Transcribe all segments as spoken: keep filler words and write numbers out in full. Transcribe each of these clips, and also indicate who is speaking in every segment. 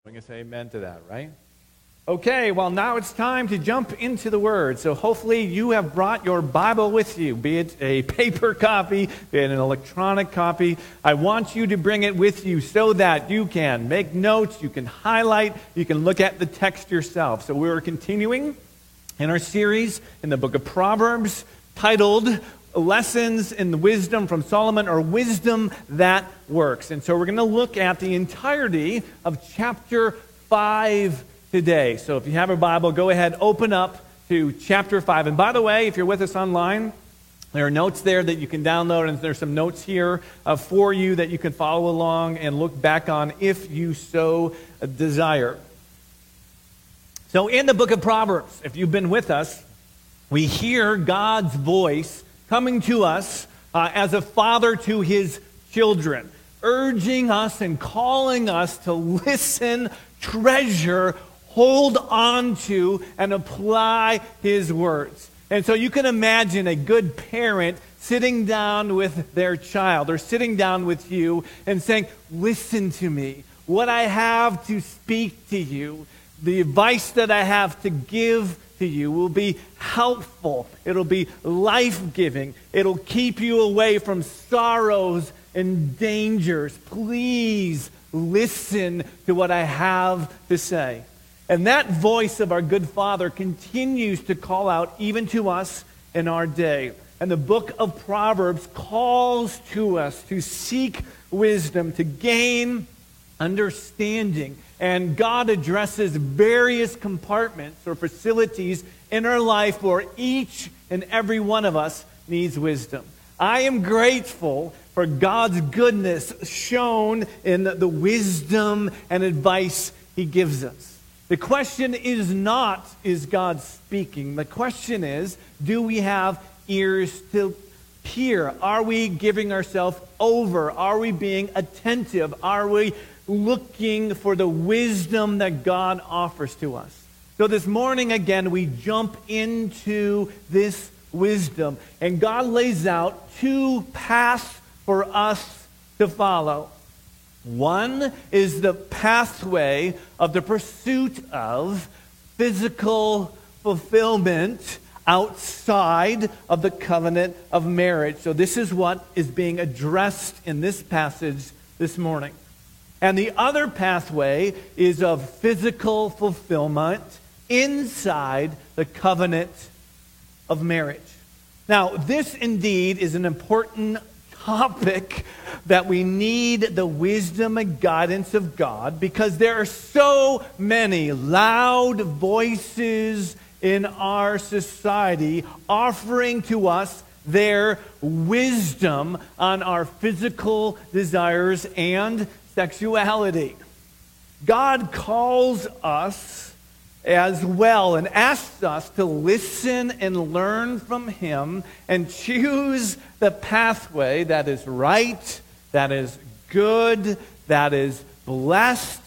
Speaker 1: I can say amen to that, right? Okay, well, now it's time to jump into the Word. So hopefully you have brought your Bible with you, be it a paper copy, be it an electronic copy. I want you to bring it with you so that you can make notes, you can highlight, you can look at the text yourself. So we're continuing in our series in the book of Proverbs titled Lessons in the Wisdom from Solomon, or Wisdom That Works. And so we're going to look at the entirety of chapter five today. So if you have a Bible, go ahead, open up to chapter five. And by the way, if you're with us online, there are notes there that you can download, and there's some notes here uh, for you that you can follow along and look back on if you so desire. So in the book of Proverbs, if you've been with us, we hear God's voice coming to us uh, as a father to his children, urging us and calling us to listen, treasure, hold on to, and apply his words. And so you can imagine a good parent sitting down with their child, or sitting down with you and saying, listen to me, what I have to speak to you, the advice that I have to give to you will be helpful. It'll be life-giving. It'll keep you away from sorrows and dangers. Please listen to what I have to say. And that voice of our good Father continues to call out even to us in our day. And the book of Proverbs calls to us to seek wisdom, to gain understanding. And God addresses various compartments or facilities in our life where each and every one of us needs wisdom. I am grateful for God's goodness shown in the wisdom and advice he gives us. The question is not, is God speaking? The question is, do we have ears to hear? Are we giving ourselves over? Are we being attentive? Are we looking for the wisdom that God offers to us? So this morning, again, we jump into this wisdom. And God lays out two paths for us to follow. One is the pathway of the pursuit of physical fulfillment outside of the covenant of marriage. So this is what is being addressed in this passage this morning. And the other pathway is of physical fulfillment inside the covenant of marriage. Now, this indeed is an important topic that we need the wisdom and guidance of God, because there are so many loud voices in our society offering to us their wisdom on our physical desires and sexuality. God calls us as well and asks us to listen and learn from him and choose the pathway that is right, that is good, that is blessed,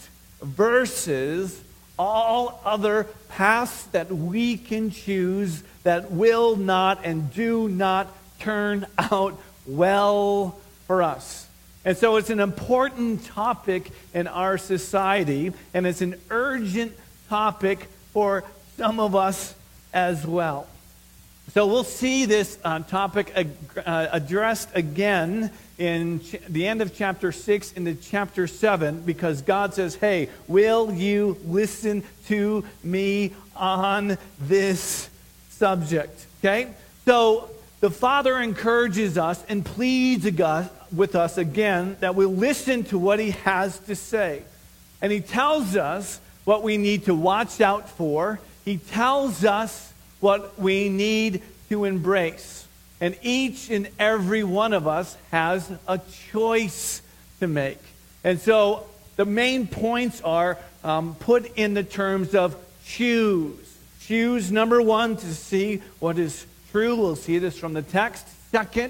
Speaker 1: versus all other paths that we can choose that will not and do not turn out well for us. And so it's an important topic in our society, and it's an urgent topic for some of us as well. So we'll see this uh, topic uh, addressed again in ch- the end of chapter six into chapter seven, because God says, hey, will you listen to me on this subject? Okay? So the Father encourages us and pleads with us again that we listen to what he has to say. And he tells us what we need to watch out for. He tells us what we need to embrace. And each and every one of us has a choice to make. And so the main points are um, put in the terms of choose. Choose, number one, to see what is true. We'll see this from the text. Second,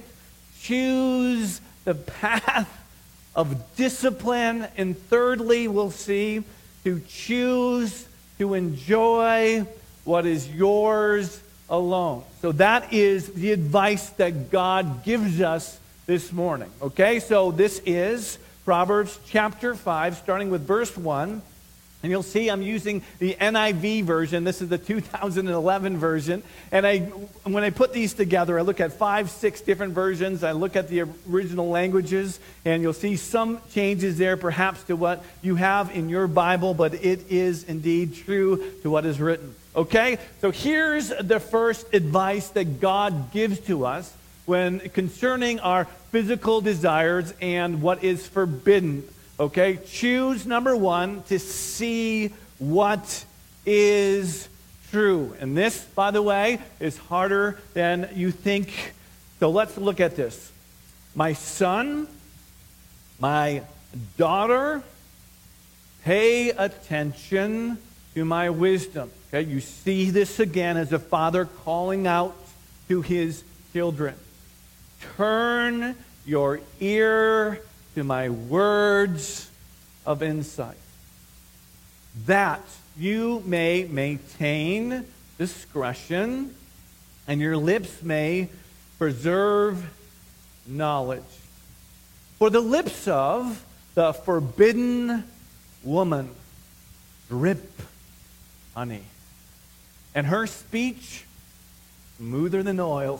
Speaker 1: choose the path of discipline. And thirdly, we'll see to choose to enjoy what is yours alone. So that is the advice that God gives us this morning. Okay, so this is Proverbs chapter five, starting with verse one. And you'll see I'm using the N I V version. This is the two thousand eleven version. And I, when I put these together, I look at five, six different versions. I look at the original languages, and you'll see some changes there, perhaps to what you have in your Bible, but it is indeed true to what is written. Okay? So here's the first advice that God gives to us when concerning our physical desires and what is forbidden. Okay, choose, number one, to see what is true. And this, by the way, is harder than you think. So let's look at this. My son, my daughter, pay attention to my wisdom. Okay, you see this again as a father calling out to his children. Turn your ear to my words of insight, that you may maintain discretion and your lips may preserve knowledge. For the lips of the forbidden woman drip honey, and her speech smoother than oil.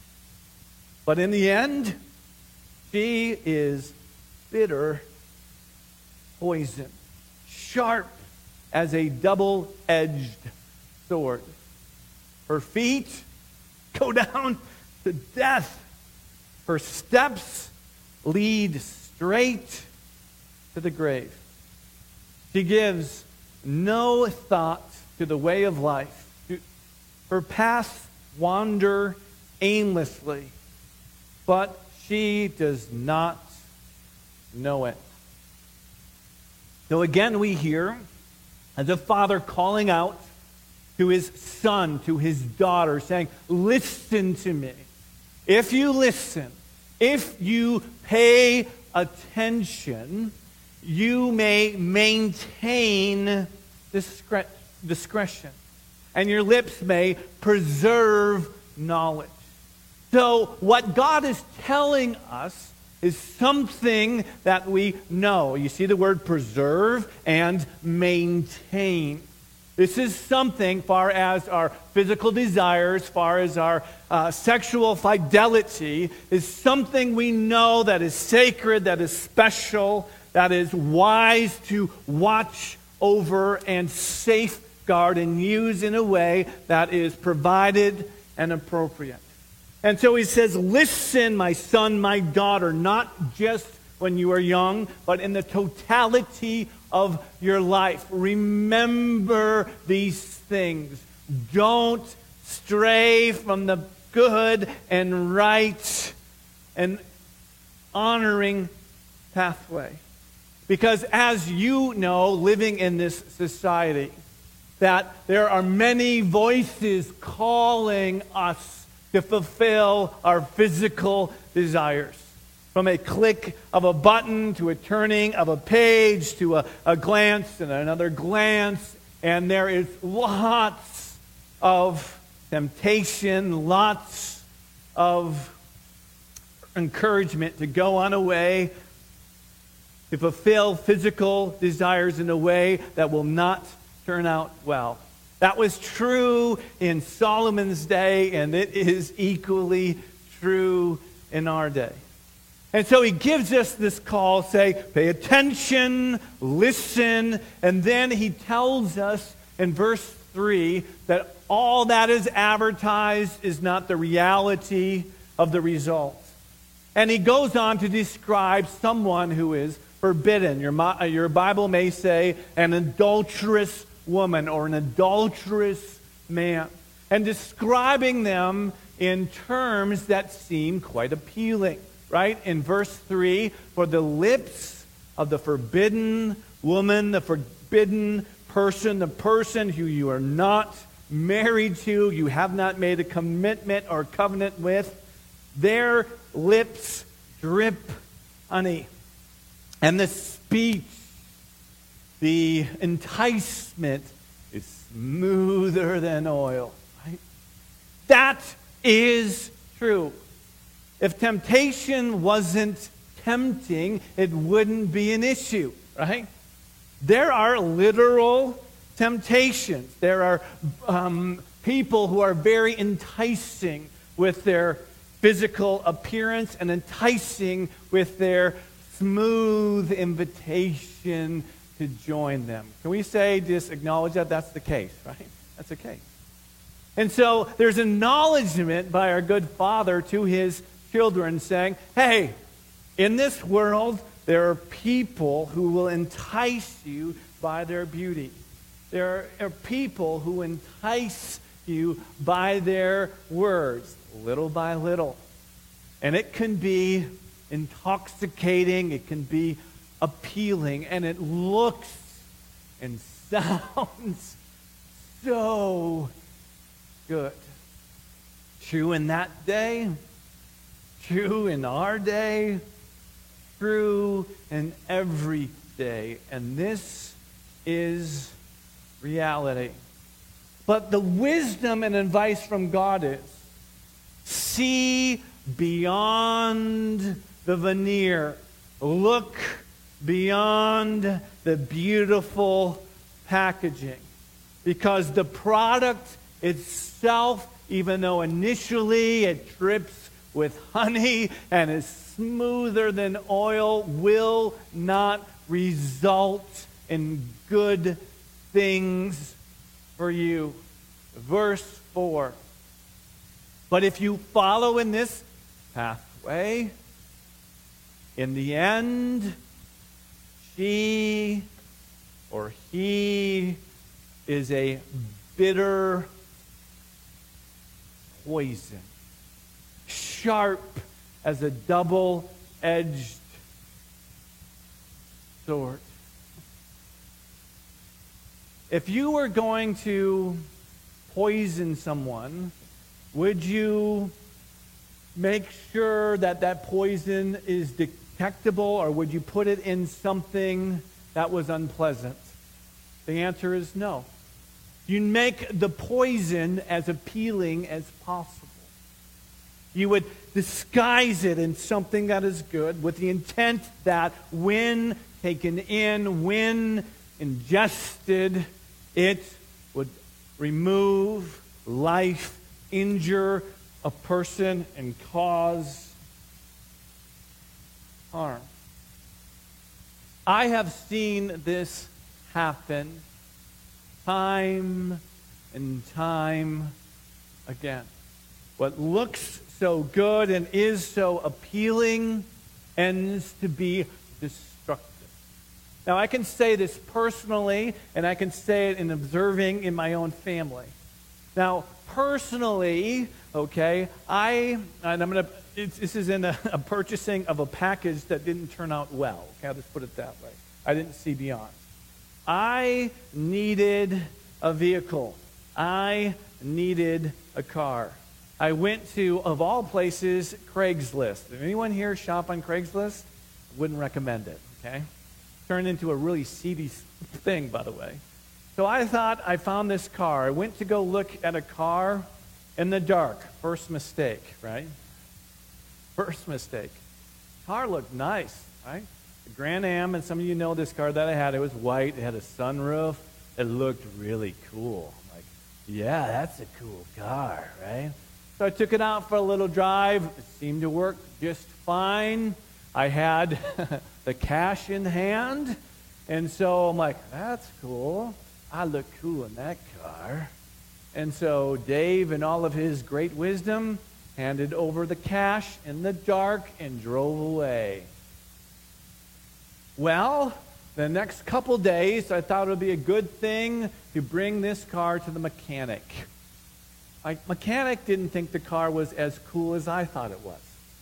Speaker 1: But in the end, she is bitter poison, sharp as a double-edged sword. Her feet go down to death. Her steps lead straight to the grave. She gives no thought to the way of life. Her paths wander aimlessly, but she does not know it. So again, we hear as a father calling out to his son, to his daughter, saying, listen to me. If you listen, if you pay attention, you may maintain discre- discretion, and your lips may preserve knowledge. So what God is telling us is something that we know. You see the word preserve and maintain. This is something far as our physical desires, far as our uh, sexual fidelity, is something we know that is sacred, that is special, that is wise to watch over and safeguard and use in a way that is provided and appropriate. And so he says, listen, my son, my daughter, not just when you are young, but in the totality of your life. Remember these things. Don't stray from the good and right and honoring pathway. Because as you know, living in this society, that there are many voices calling us to fulfill our physical desires. From a click of a button to a turning of a page to a, a glance and another glance. And there is lots of temptation, lots of encouragement to go on a way to fulfill physical desires in a way that will not turn out well. That was true in Solomon's day, and it is equally true in our day. And so he gives us this call, say, pay attention, listen, and then he tells us in verse three that all that is advertised is not the reality of the result. And he goes on to describe someone who is forbidden. Your, your Bible may say an adulterous woman or an adulterous man, and describing them in terms that seem quite appealing, right? In verse three, for the lips of the forbidden woman, the forbidden person, the person who you are not married to, you have not made a commitment or covenant with, their lips drip honey. And the speech, the enticement is smoother than oil. Right? That is true. If temptation wasn't tempting, it wouldn't be an issue, right? There are literal temptations. There are um, people who are very enticing with their physical appearance and enticing with their smooth invitation to join them. Can we say, just acknowledge that that's the case, right? That's the case. And so there's acknowledgement by our good Father to his children saying, hey, in this world, there are people who will entice you by their beauty. There are people who entice you by their words, little by little. And it can be intoxicating, it can be appealing, and it looks and sounds so good. True in that day, true in our day, true in every day. And this is reality. But the wisdom and advice from God is, see beyond the veneer. Look beyond the beautiful packaging. Because the product itself, even though initially it drips with honey and is smoother than oil, will not result in good things for you. Verse four. But if you follow in this pathway, in the end, she or he is a bitter poison, sharp as a double-edged sword. If you were going to poison someone, would you make sure that that poison is detectable, or would you put it in something that was unpleasant? The answer is no. You make the poison as appealing as possible. You would disguise it in something that is good with the intent that when taken in, when ingested, it would remove life, injure a person, and cause harm. I have seen this happen time and time again. What looks so good and is so appealing ends to be destructive. Now, I can say this personally, and I can say it in observing in my own family. Now, personally, okay, I, and I'm going to, this is in a, a purchasing of a package that didn't turn out well. Okay, I'll just put it that way. I didn't see beyond. I needed a vehicle. I needed a car. I went to, of all places, Craigslist. Did anyone here shop on Craigslist? Wouldn't recommend it, okay? Turned into a really seedy thing, by the way. So I thought I found this car. I went to go look at a car in the dark. First mistake, right? First mistake. Car looked nice, right? The Grand Am, and some of you know this car that I had. It was white. It had a sunroof. It looked really cool. I'm like, yeah, that's a cool car, right? So I took it out for a little drive. It seemed to work just fine. I had the cash in hand. And so I'm like, that's cool. I look cool in that car. And so Dave, in all of his great wisdom, handed over the cash in the dark and drove away. Well, the next couple days, I thought it would be a good thing to bring this car to the mechanic. My mechanic didn't think the car was as cool as I thought it was.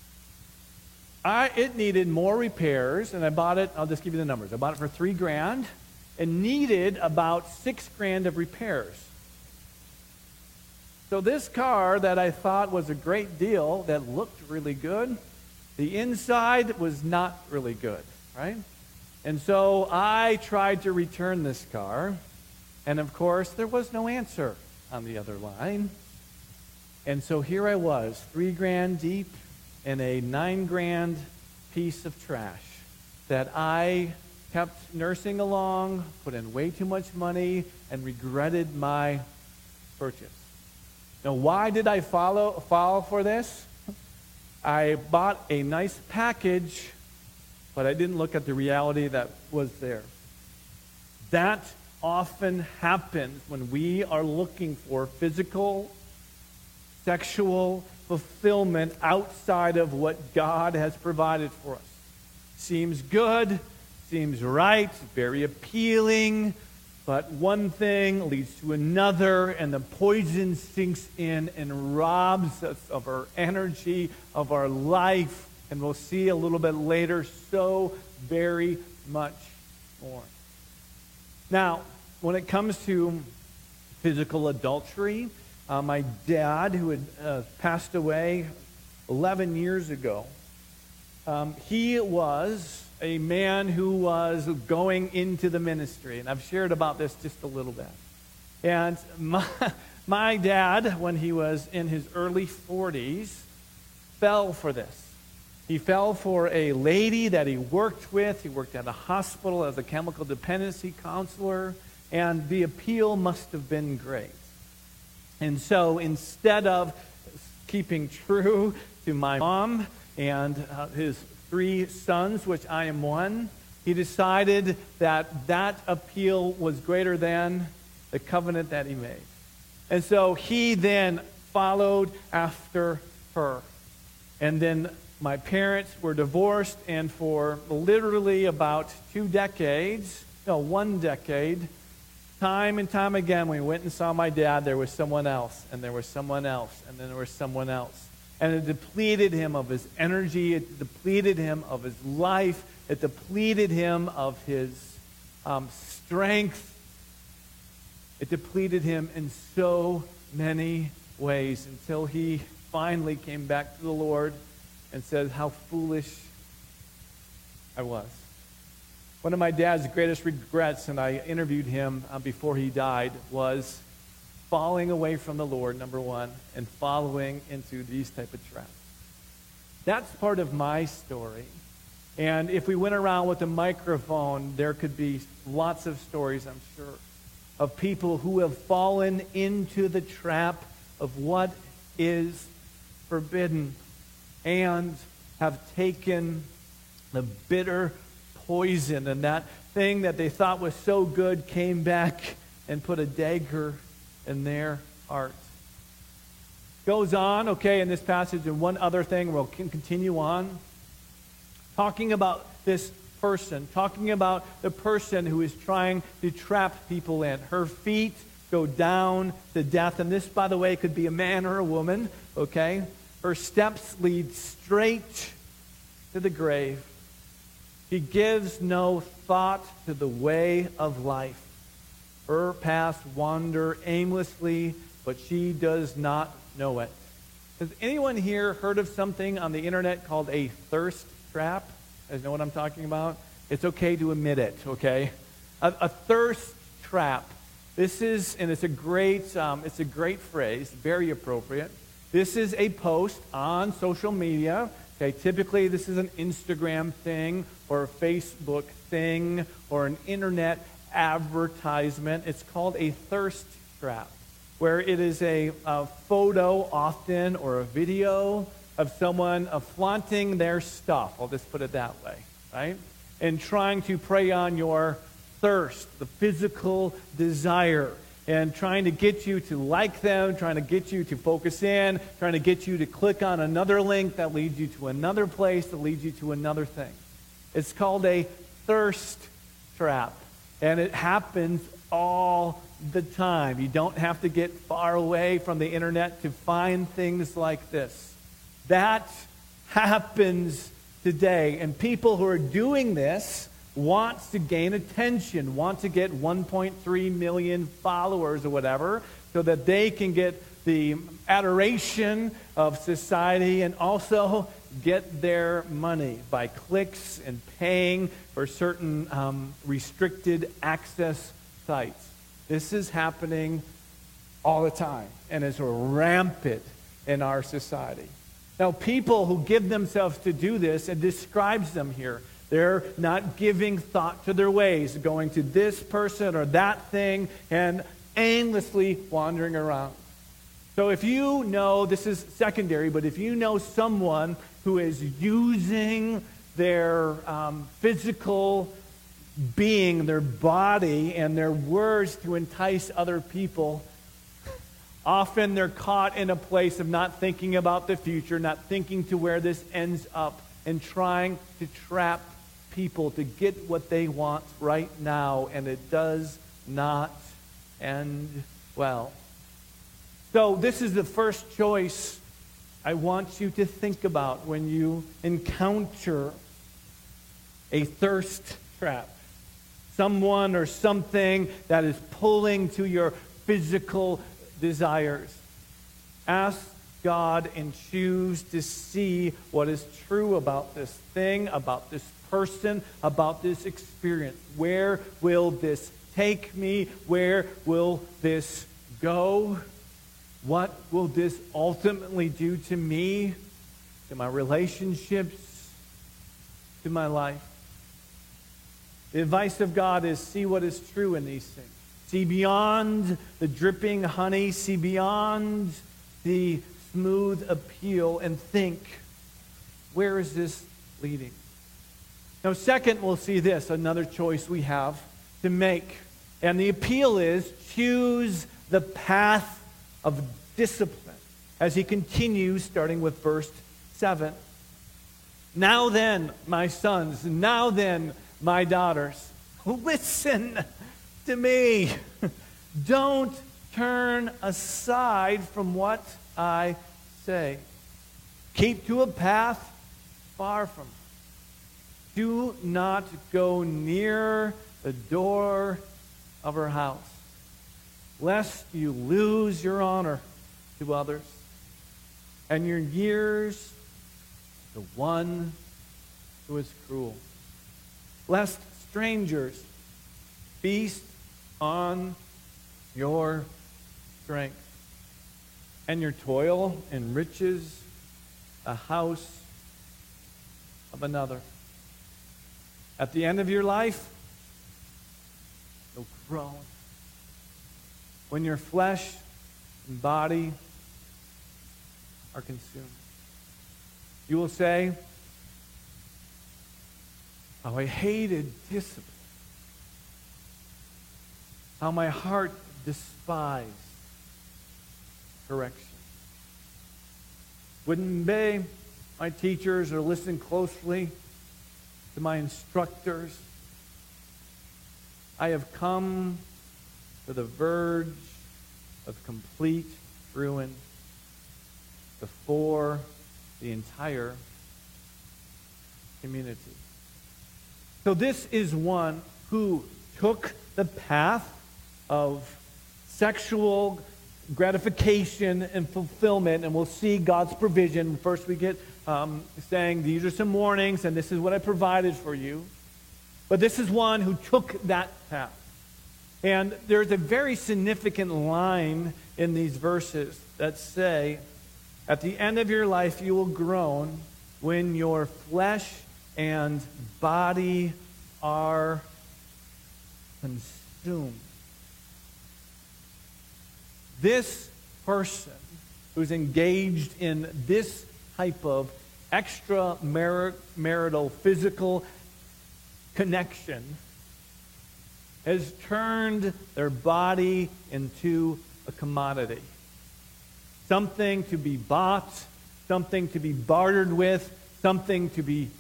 Speaker 1: I, it needed more repairs, and I bought it, I'll just give you the numbers. I bought it for three grand, and needed about six grand of repairs. So this car that I thought was a great deal, that looked really good, the inside was not really good, right? And so I tried to return this car, and of course, there was no answer on the other line. And so here I was, three grand deep in a nine grand piece of trash that I kept nursing along, put in way too much money, and regretted my purchase. Now, why did I follow, fall for this? I bought a nice package, but I didn't look at the reality that was there. That often happens when we are looking for physical, sexual fulfillment outside of what God has provided for us. Seems good, seems right, very appealing, but one thing leads to another, and the poison sinks in and robs us of our energy, of our life, and we'll see a little bit later, so very much more. Now, when it comes to physical adultery, uh, my dad, who had uh, passed away eleven years ago, um, he was a man who was going into the ministry. And I've shared about this just a little bit. And my, my dad, when he was in his early forties, fell for this. He fell for a lady that he worked with. He worked at a hospital as a chemical dependency counselor, and the appeal must have been great. And so instead of keeping true to my mom and uh, his three sons, which I am one, he decided that that appeal was greater than the covenant that he made. And so he then followed after her. And then my parents were divorced, and for literally about two decades, no, one decade, time and time again, when we went and saw my dad, there was someone else, and there was someone else, and then there was someone else. And it depleted him of his energy, it depleted him of his life, it depleted him of his um, strength. It depleted him in so many ways until he finally came back to the Lord and said how foolish I was. One of my dad's greatest regrets, and I interviewed him uh, before he died, was falling away from the Lord, number one, and following into these type of traps. That's part of my story. And if we went around with a microphone, there could be lots of stories, I'm sure, of people who have fallen into the trap of what is forbidden and have taken the bitter poison, and that thing that they thought was so good came back and put a dagger in their heart. Goes on, okay, in this passage, and one other thing, we'll continue on. Talking about this person, talking about the person who is trying to trap people in. Her feet go down to death, and this, by the way, could be a man or a woman, okay? Her steps lead straight to the grave. She gives no thought to the way of life. Her paths wander aimlessly, but she does not know it. Has anyone here heard of something on the internet called a thirst trap? You guys know what I'm talking about? It's okay to admit it, okay? A, a thirst trap. This is, and it's a great, um, it's a great phrase, very appropriate. This is a post on social media. Okay, typically this is an Instagram thing or a Facebook thing or an internet advertisement. It's called a thirst trap, where it is a, a photo often or a video of someone uh, flaunting their stuff. I'll just put it that way, right? And trying to prey on your thirst, the physical desire, and trying to get you to like them, trying to get you to focus in, trying to get you to click on another link that leads you to another place, that leads you to another thing. It's called a thirst trap, and it happens all the time. You don't have to get far away from the internet to find things like this. That happens today, and people who are doing this wants to gain attention, want to get one point three million followers or whatever, so that they can get the adoration of society and also get their money by clicks and paying for certain um, restricted access sites. This is happening all the time and is rampant in our society. Now, people who give themselves to do this, it describes them here. They're not giving thought to their ways, going to this person or that thing and aimlessly wandering around. So if you know, this is secondary, but if you know someone who is using their um, physical being, their body, and their words to entice other people, often they're caught in a place of not thinking about the future, not thinking to where this ends up, and trying to trap people to get what they want right now, and it does not end well. So this is the first choice I want you to think about when you encounter a thirst trap. Someone or something that is pulling to your physical desires. Ask God and choose to see what is true about this thing, about this person, about this experience. Where will this take me? Where will this go? What will this ultimately do to me, to my relationships, to my life? The advice of God is see what is true in these things. See beyond the dripping honey. See beyond the smooth appeal and think, where is this leading? Now, second, we'll see this, another choice we have to make. And the appeal is choose the path of discipline. As he continues, starting with verse seven. Now then, my sons, now then, my daughters, listen to me. Don't turn aside from what I say. Keep to a path far from it. Do not go near the door of her house, lest you lose your honor to others, and your years to one who is cruel. Lest strangers feast on your strength, and your toil enriches the house of another. At the end of your life, you'll groan. When your flesh and body are consumed, you will say, how I hated discipline. How my heart despised correction. Wouldn't obey my teachers or listen closely to my instructors. I have come to the verge of complete ruin before the entire community. So this is one who took the path of sexual gratification and fulfillment, and we'll see God's provision. First we get um, saying, these are some warnings, and this is what I provided for you. But this is one who took that path. And there's a very significant line in these verses that say, at the end of your life you will groan when your flesh and body are consumed. This person who's engaged in this type of extramarital physical connection has turned their body into a commodity. Something to be bought, something to be bartered with, something to be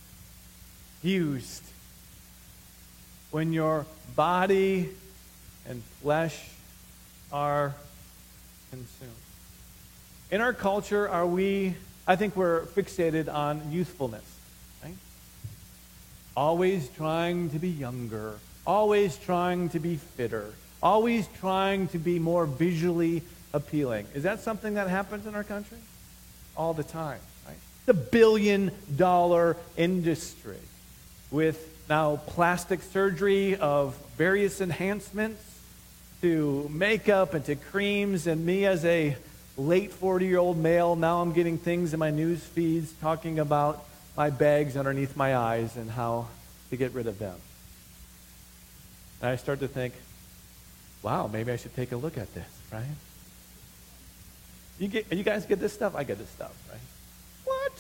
Speaker 1: used. When your body and flesh are consumed. In our culture, are we, I think we're fixated on youthfulness, right? Always trying to be younger, always trying to be fitter, always trying to be more visually appealing. Is that something that happens in our country? All the time, right? The billion dollar industry with now plastic surgery of various enhancements to makeup and to creams, and me as a late forty-year-old male, now I'm getting things in my news feeds talking about my bags underneath my eyes and how to get rid of them. And I start to think, wow, maybe I should take a look at this, right? You get, you guys get this stuff? I get this stuff, right? What?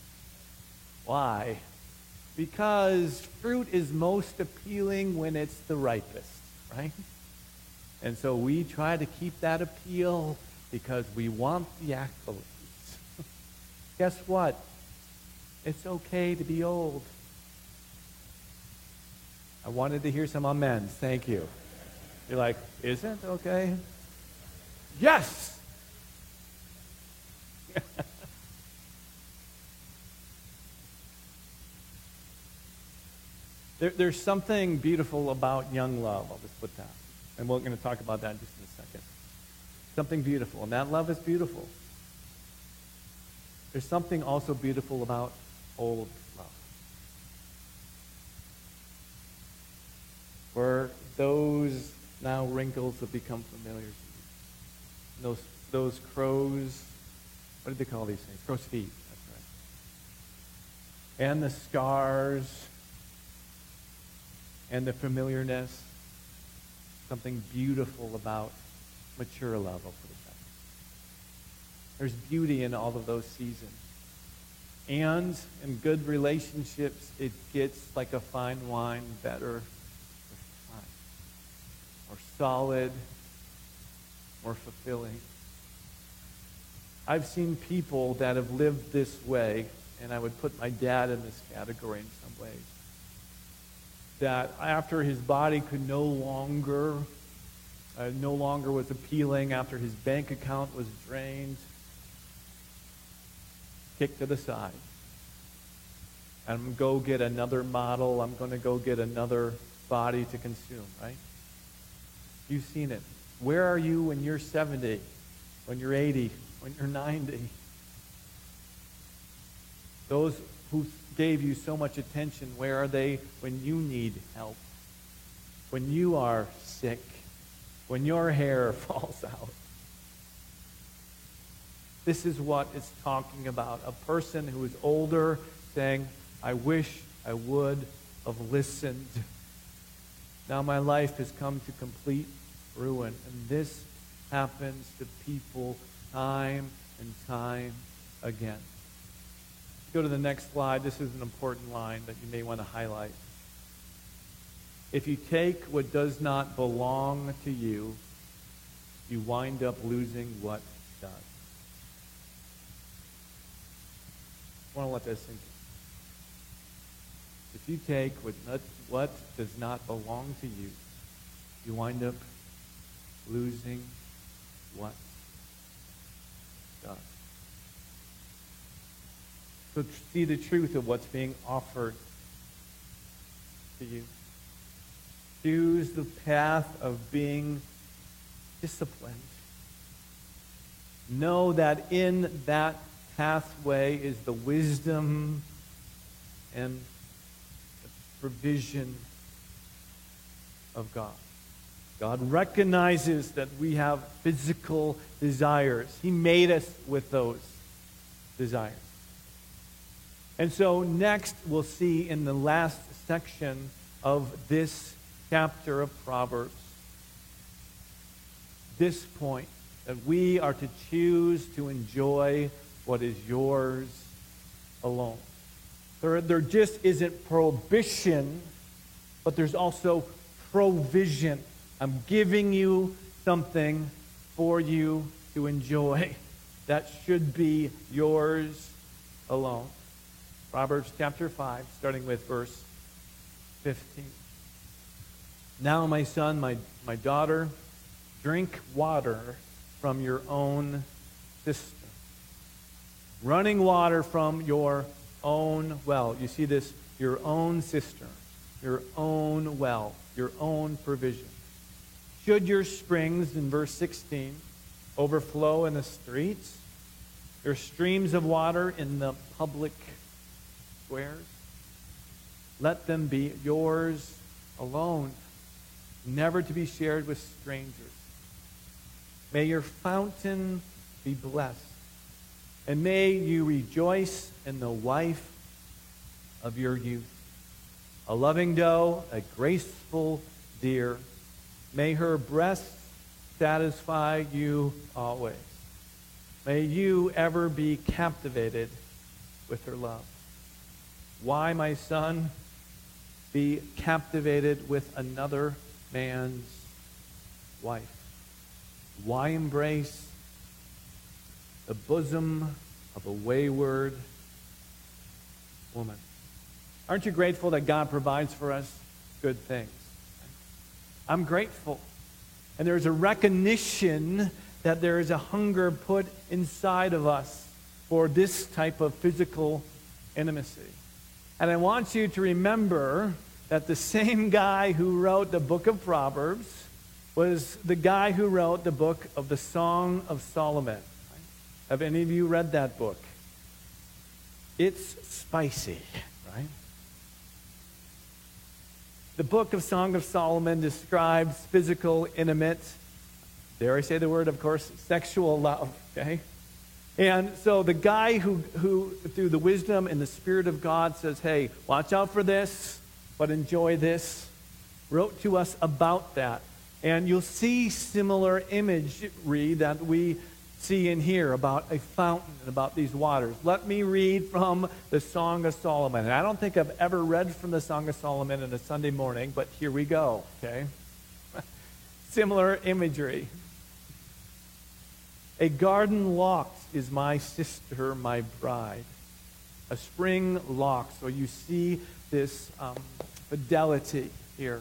Speaker 1: Why? Because fruit is most appealing when it's the ripest, right? And so we try to keep that appeal because we want the accolades. Guess what? It's okay to be old. I wanted to hear some amens. Thank you. You're like, isn't okay? Yes! there, there's something beautiful about young love. I'll just put that. And we're going to talk about that in just in a second. Something beautiful. And that love is beautiful. There's something also beautiful about old love. Where those now wrinkles have become familiar to you. Those, those crows, what did they call these things? Crow's feet, that's right. And the scars, and the familiarness, something beautiful about mature love, I'll put it that way. There's beauty in all of those seasons. And in good relationships, it gets like a fine wine better with time. More solid, more fulfilling. I've seen people that have lived this way, and I would put my dad in this category in some ways, that after his body could no longer, uh, no longer was appealing, after his bank account was drained, kicked to the side. I'm going to go get another model. I'm going to go get another body to consume, right? You've seen it. Where are you when you're seventy, when you're eighty, when you're ninety? Those who gave you so much attention, where are they when you need help? When you are sick? When your hair falls out? This is what it's talking about. A person who is older saying, I wish I would have listened. Now my life has come to complete ruin. And this happens to people time and time again. Go to the next slide. This is an important line that you may want to highlight. If you take what does not belong to you, you wind up losing what does. I want to let that sink in. If you take what, not, what does not belong to you, you wind up losing what does. So see the truth of what's being offered to you. Choose the path of being disciplined. Know that in that pathway is the wisdom and the provision of God. God recognizes that we have physical desires. He made us with those desires. And so next we'll see in the last section of this chapter of Proverbs, this point, that we are to choose to enjoy what is yours alone. There, there just isn't prohibition, but there's also provision. I'm giving you something for you to enjoy that should be yours alone. Proverbs chapter five, starting with verse fifteen. Now, my son, my, my daughter, drink water from your own cistern. Running water from your own well. You see this? Your own cistern, your own well, your own provision. Should your springs, in verse sixteen, overflow in the streets, your streams of water in the public squares, let them be yours alone, never to be shared with strangers. May your fountain be blessed, and may you rejoice in the wife of your youth. A loving doe, a graceful deer. May her breast satisfy you always. May you ever be captivated with her love. Why, my son, be captivated with another man's wife? Why embrace the bosom of a wayward woman? Aren't you grateful that God provides for us good things? I'm grateful. And there's a recognition that there is a hunger put inside of us for this type of physical intimacy. And I want you to remember that the same guy who wrote the book of Proverbs was the guy who wrote the book of the Song of Solomon. Have any of you read that book? It's spicy, right? The book of Song of Solomon describes physical, intimate, dare I say the word, of course, sexual love, okay? And so the guy who, who, through the wisdom and the Spirit of God says, hey, watch out for this, but enjoy this, wrote to us about that. And you'll see similar imagery that we see in here about a fountain and about these waters. Let me read from the Song of Solomon. And I don't think I've ever read from the Song of Solomon on a Sunday morning, but here we go, okay? Similar imagery. A garden locked is my sister, my bride. A spring locked. So you see this um, fidelity here.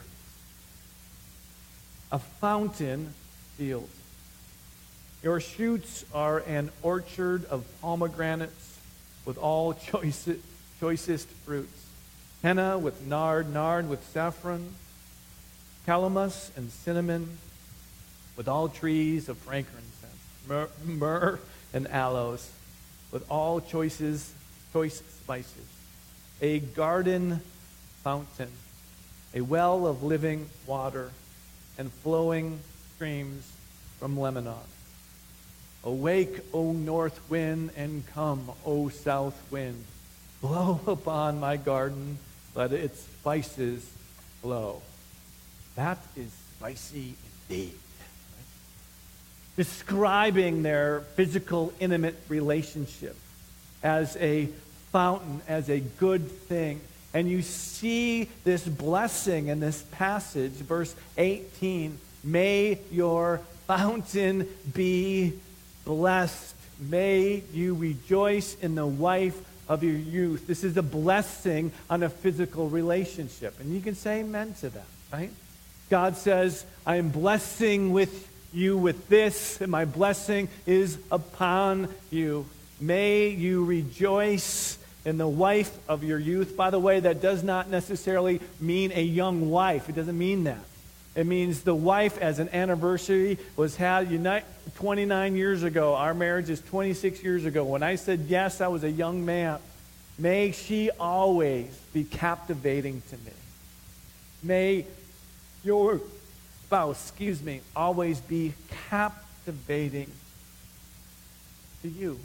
Speaker 1: A fountain field. Your shoots are an orchard of pomegranates with all choicest, choicest fruits. Henna with nard, nard with saffron, calamus and cinnamon with all trees of frankincense. Myrrh, myrrh and aloes with all choices, choice spices. A garden fountain, a well of living water, and flowing streams from Lebanon. Awake, O north wind, and come, O south wind. Blow upon my garden, let its spices flow. That is spicy indeed. Right? Describing their physical, intimate relationship as a fountain, as a good thing. And you see this blessing in this passage, verse eighteen. May your fountain be blessed. May you rejoice in the wife of your youth. This is a blessing on a physical relationship. And you can say amen to that, right? God says, I am blessing with you with this, and my blessing is upon you. May you rejoice in the wife of your youth. By the way, that does not necessarily mean a young wife. It doesn't mean that. It means the wife as an anniversary was had unite twenty-nine years ago. Our marriage is twenty-six years ago. When I said yes, I was a young man. May she always be captivating to me. May your spouse, excuse me, always be captivating to you.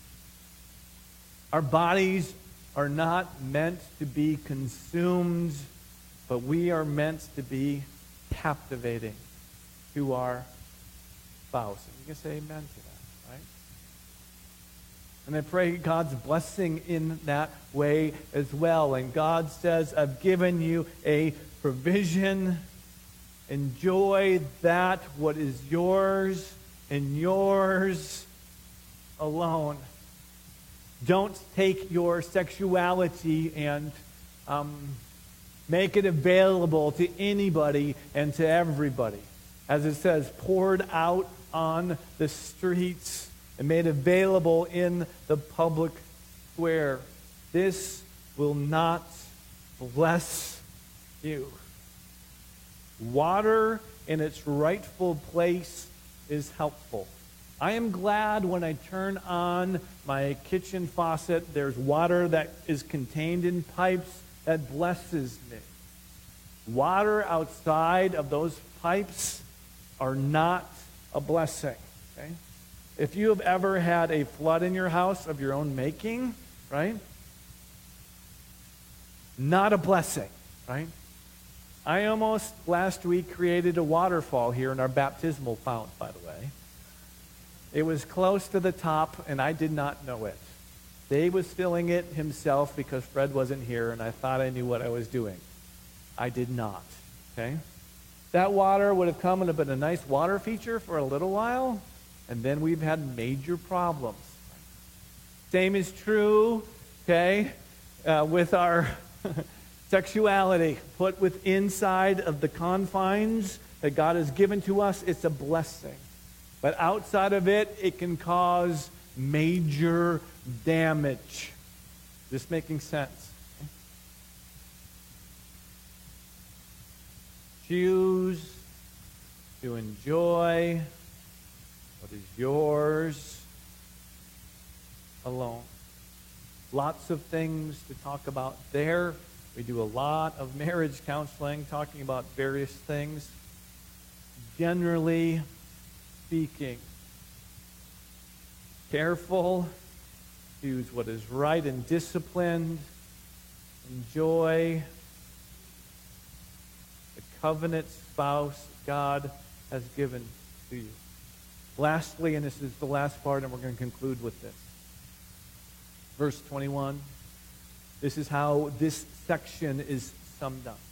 Speaker 1: Our bodies are not meant to be consumed, but we are meant to be captivating to our spouse. And you can say amen to that, right? And I pray God's blessing in that way as well. And God says, I've given you a provision. Enjoy that, what is yours, and yours alone. Don't take your sexuality and um, make it available to anybody and to everybody. As it says, poured out on the streets and made available in the public square. This will not bless you. Water in its rightful place is helpful. I am glad when I turn on my kitchen faucet, there's water that is contained in pipes that blesses me. Water outside of those pipes are not a blessing. Okay? If you have ever had a flood in your house of your own making, right? not a blessing, right? I almost last week created a waterfall here in our baptismal fount, by the way. It was close to the top, and I did not know it. Dave was filling it himself because Fred wasn't here, and I thought I knew what I was doing. I did not, okay? That water would have come and have been a nice water feature for a little while, and then we've had major problems. Same is true, okay, uh, with our sexuality. Put with inside of the confines that God has given to us, it's a blessing. But outside of it, it can cause major damage. This making sense? Choose to enjoy what is yours alone. Lots of things to talk about there. We do a lot of marriage counseling, talking about various things. Generally speaking, careful, choose what is right and disciplined, enjoy the covenant spouse God has given to you. Lastly, and this is the last part, and we're going to conclude with this. Verse twenty-one. This is how this section is summed up.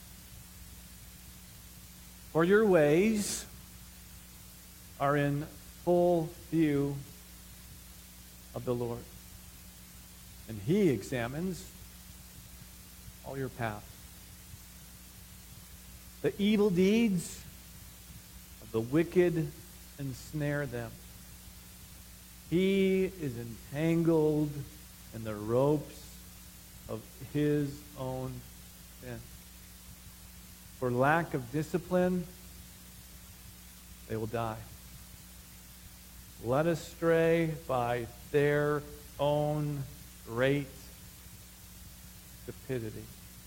Speaker 1: For your ways are in full view of the Lord, and He examines all your paths. The evil deeds of the wicked ensnare them. He is entangled in the ropes of his own sin. For lack of discipline, they will die. Led astray by their own great stupidity.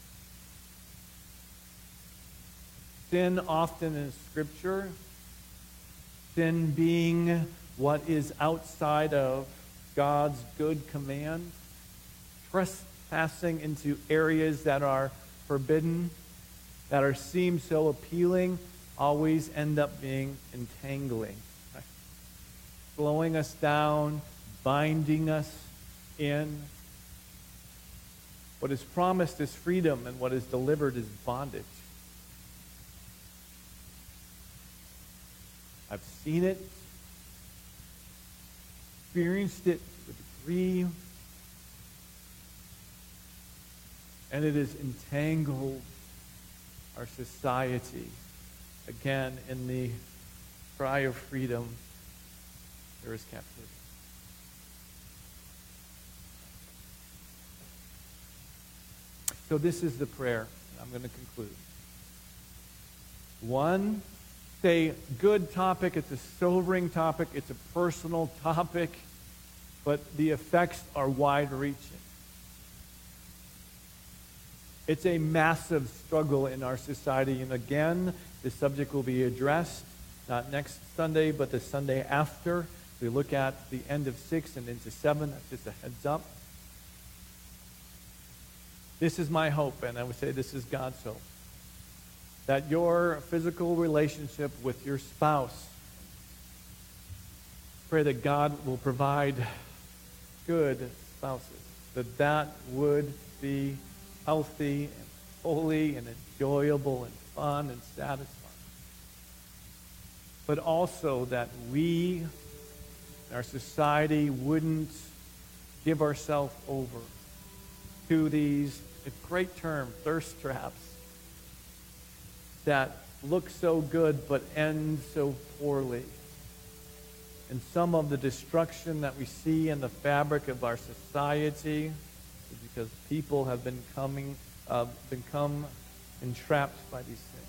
Speaker 1: Sin often in Scripture, sin being what is outside of God's good command, trespassing into areas that are forbidden, that are seem so appealing, always end up being entangling, right? Slowing us down, binding us in. What is promised is freedom, and what is delivered is bondage. I've seen it, experienced it to a degree, and it has entangled our society. Again, in the cry of freedom, there is captivity. So this is the prayer. I'm going to conclude. One, it's a good topic. It's a sobering topic. It's a personal topic. But the effects are wide-reaching. It's a massive struggle in our society. And again, this subject will be addressed not next Sunday, but the Sunday after. We look at the end of six and into seven. That's just a heads up. This is my hope, and I would say this is God's hope, that your physical relationship with your spouse, pray that God will provide good spouses, that that would be healthy and holy and enjoyable and fun and satisfying. But also that we, our society, wouldn't give ourselves over to these, a great term, thirst traps, that look so good but end so poorly. And some of the destruction that we see in the fabric of our society is because people have been coming, uh, become entrapped by these things.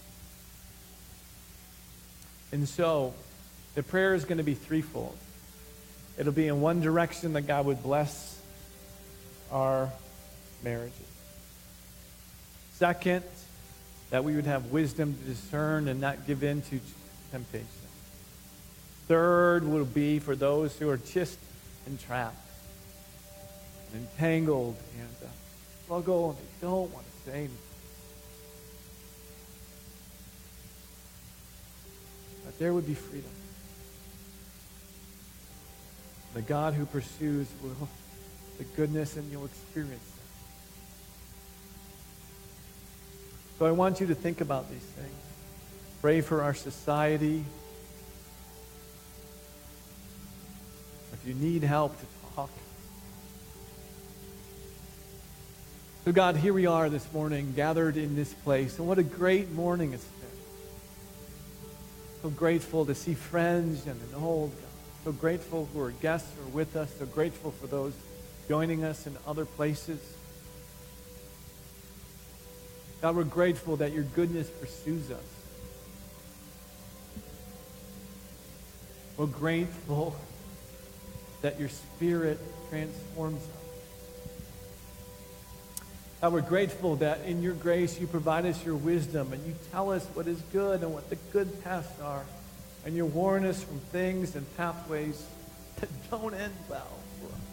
Speaker 1: And so, the prayer is going to be threefold. It'll be in one direction, that God would bless our marriages. Second, that we would have wisdom to discern and not give in to temptation. Third will be for those who are just entrapped and entangled and uh, struggle and they don't want to shame. That there would be freedom. The God who pursues will, the goodness, and you'll experience that. So I want you to think about these things. Pray for our society. If you need help, to talk. So God, here we are this morning, gathered in this place. And what a great morning it's been. So grateful to see friends and an old God. So grateful who are guests who are with us. So grateful for those joining us in other places. God, we're grateful that your goodness pursues us. We're grateful that your Spirit transforms us. God, we're grateful that in your grace you provide us your wisdom and you tell us what is good and what the good paths are. And you warn us from things and pathways that don't end well for us.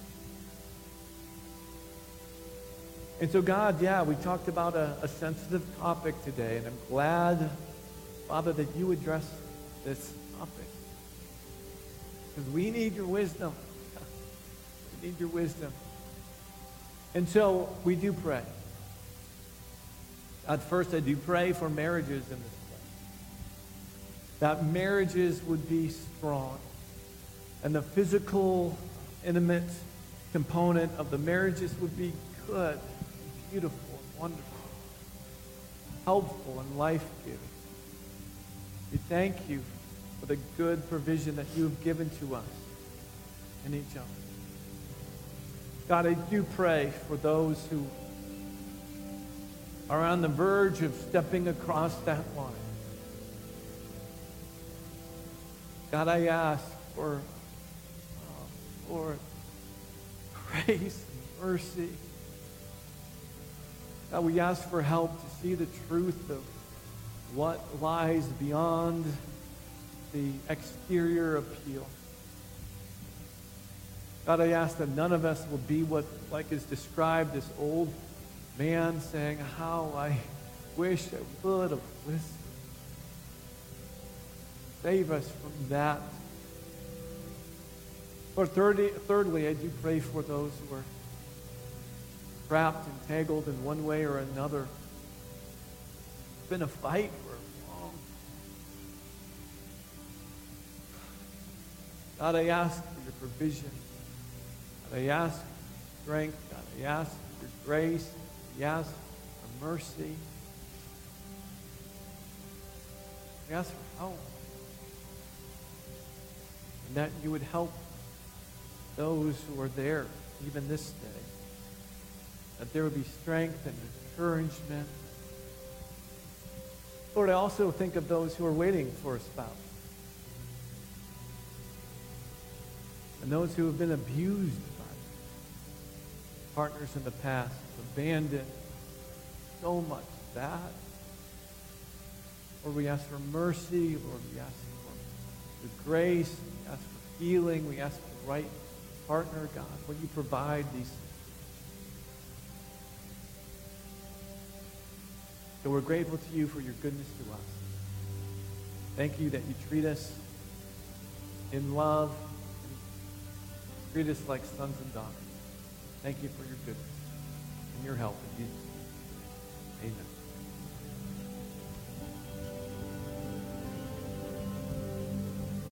Speaker 1: And so, God, yeah, we talked about a, a sensitive topic today, and I'm glad, Father, that you address this topic. Because we need your wisdom. We need your wisdom. And so we do pray. At first, I do pray for marriages in this place. That marriages would be strong. And the physical, intimate component of the marriages would be good, beautiful, and wonderful, helpful, and life-giving. We thank you for the good provision that you have given to us and each other. God, I do pray for those who are on the verge of stepping across that line. God, I ask for, uh, Lord, grace and mercy. God, we ask for help to see the truth of what lies beyond the exterior appeal. God, I ask that none of us will be what, like is described, this old man saying, how I wish I would have listened. Save us from that. Lord, thirdly, thirdly, I do pray for those who are trapped and tangled in one way or another. It's been a fight for long. God, I ask for your provision. God, I ask for strength. God, I ask for your grace. I ask for mercy. I ask for help. And that you would help those who are there, even this day. That there would be strength and encouragement. Lord, I also think of those who are waiting for a spouse. And those who have been abused by partners in the past, abandoned, so much bad. Lord, we ask for mercy. Lord, we ask for your grace. We ask for healing. We ask for the right partner, God. Will you provide these things? So we're grateful to you for your goodness to us. Thank you that you treat us in love, treat us like sons and daughters. Thank you for your goodness and your help in Jesus' name.